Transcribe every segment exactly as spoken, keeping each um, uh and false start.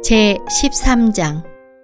제십삼 장.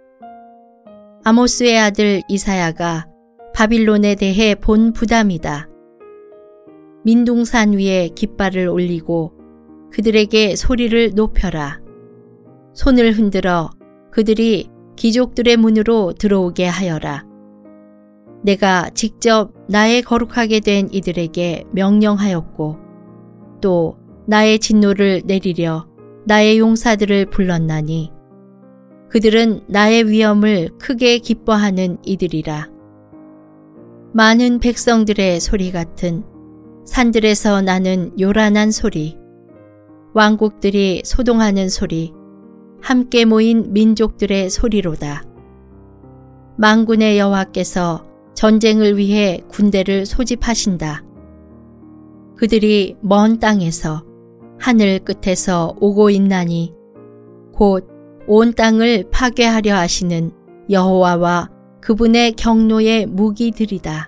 아모스의 아들 이사야가 바빌론에 대해 본 부담이다. 민둥산 위에 깃발을 올리고 그들에게 소리를 높여라. 손을 흔들어 그들이 귀족들의 문으로 들어오게 하여라. 내가 직접 나의 거룩하게 된 이들에게 명령하였고 또 나의 진노를 내리려 나의 용사들을 불렀나니 그들은 나의 위엄을 크게 기뻐하는 이들이라. 많은 백성들의 소리 같은 산들에서 나는 요란한 소리, 왕국들이 소동하는 소리, 함께 모인 민족들의 소리로다. 만군의 여호와께서 전쟁을 위해 군대를 소집하신다. 그들이 먼 땅에서 하늘 끝에서 오고 있나니 곧 온 땅을 파괴하려 하시는 여호와와 그분의 경노의 무기들이다.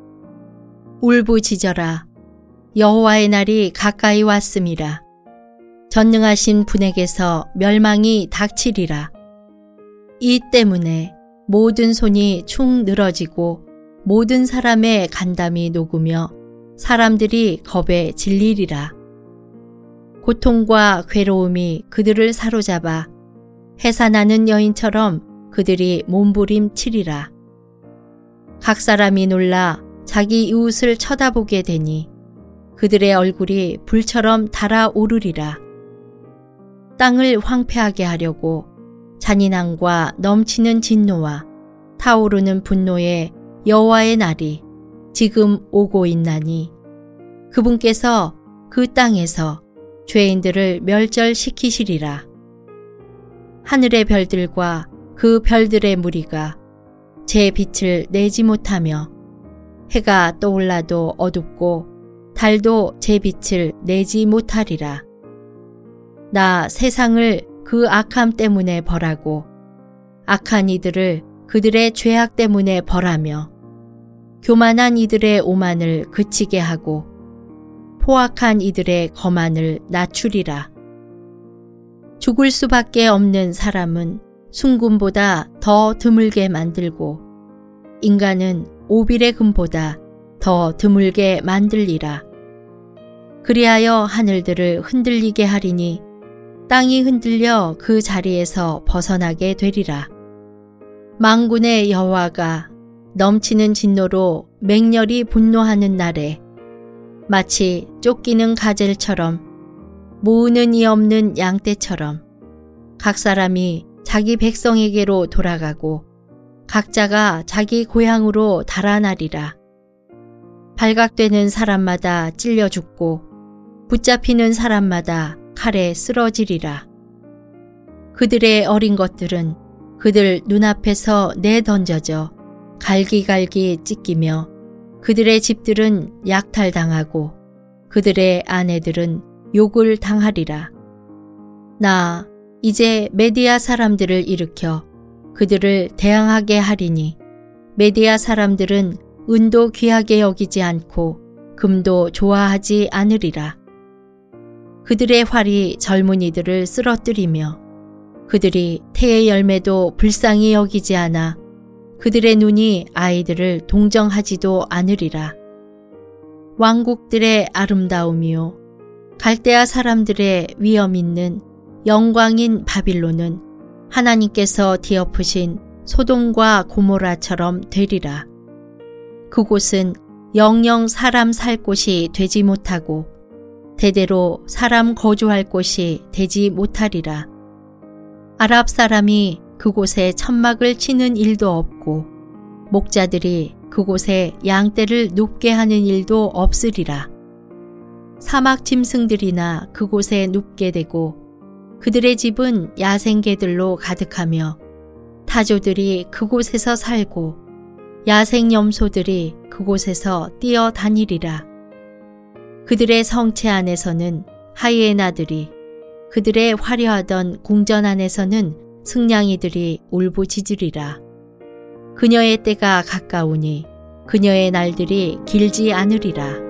울부짖어라. 여호와의 날이 가까이 왔음이라. 전능하신 분에게서 멸망이 닥치리라. 이 때문에 모든 손이 축 늘어지고 모든 사람의 간담이 녹으며 사람들이 겁에 질리리라. 고통과 괴로움이 그들을 사로잡아 해산하는 여인처럼 그들이 몸부림치리라. 각 사람이 놀라 자기 이웃을 쳐다보게 되니 그들의 얼굴이 불처럼 달아오르리라. 땅을 황폐하게 하려고 잔인함과 넘치는 진노와 타오르는 분노의 여호와의 날이 지금 오고 있나니 그분께서 그 땅에서 죄인들을 멸절시키시리라. 하늘의 별들과 그 별들의 무리가 제 빛을 내지 못하며 해가 떠올라도 어둡고 달도 제 빛을 내지 못하리라. 나 세상을 그 악함 때문에 벌하고 악한 이들을 그들의 죄악 때문에 벌하며 교만한 이들의 오만을 그치게 하고 포악한 이들의 거만을 낮추리라. 죽을 수밖에 없는 사람은 순금보다 더 드물게 만들고 인간은 오빌의 금보다 더 드물게 만들리라. 그리하여 하늘들을 흔들리게 하리니 땅이 흔들려 그 자리에서 벗어나게 되리라. 만군의 여호와가 넘치는 진노로 맹렬히 분노하는 날에 마치 쫓기는 가젤처럼 모으는 이 없는 양떼처럼 각 사람이 자기 백성에게로 돌아가고 각자가 자기 고향으로 달아나리라. 발각되는 사람마다 찔려 죽고 붙잡히는 사람마다 칼에 쓰러지리라. 그들의 어린 것들은 그들 눈앞에서 내던져져 갈기갈기 찢기며 그들의 집들은 약탈당하고 그들의 아내들은 욕을 당하리라. 나 이제 메디아 사람들을 일으켜 그들을 대항하게 하리니 메디아 사람들은 은도 귀하게 여기지 않고 금도 좋아하지 않으리라. 그들의 활이 젊은이들을 쓰러뜨리며 그들이 태의 열매도 불쌍히 여기지 않아 그들의 눈이 아이들을 동정하지도 않으리라. 왕국들의 아름다움이요 갈대아 사람들의 위엄 있는 영광인 바빌론은 하나님께서 뒤엎으신 소돔과 고모라처럼 되리라. 그곳은 영영 사람 살 곳이 되지 못하고 대대로 사람 거주할 곳이 되지 못하리라. 아랍 사람이 그곳에 천막을 치는 일도 없고 목자들이 그곳에 양떼를 눕게 하는 일도 없으리라. 사막 짐승들이나 그곳에 눕게 되고 그들의 집은 야생개들로 가득하며 타조들이 그곳에서 살고 야생 염소들이 그곳에서 뛰어다니리라. 그들의 성체 안에서는 하이에나들이 그들의 화려하던 궁전 안에서는 승냥이들이 울부짖으리라. 그녀의 때가 가까우니 그녀의 날들이 길지 않으리라.